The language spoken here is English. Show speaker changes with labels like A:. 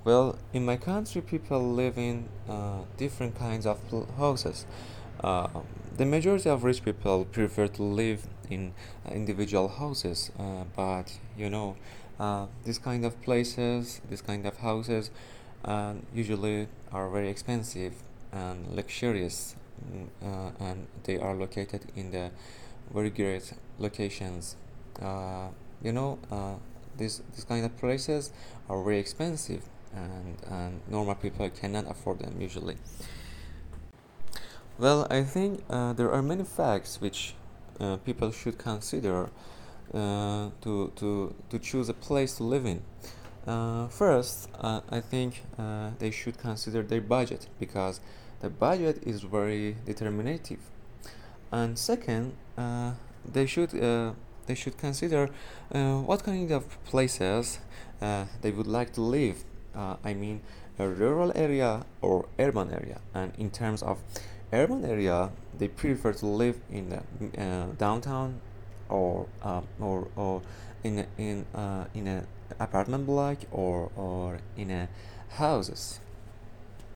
A: Well, in my country, people live in different kinds of houses. Uh, the majority of rich people prefer to live in individual houses, but these kind of places, these kind of houses, usually are very expensive and luxurious, and they are located in the very great locations. Uh, you know, these kind of places are very expensive, and normal people cannot afford them usually. Well, I think there are many facts which people should consider to choose a place to live in. First, I think they should consider their budget because the budget is very determinative. And second, they should consider what kind of places they would like to live. I mean, a rural area or urban area. And in terms of urban area, they prefer to live in the downtown or in a apartment block or in a houses.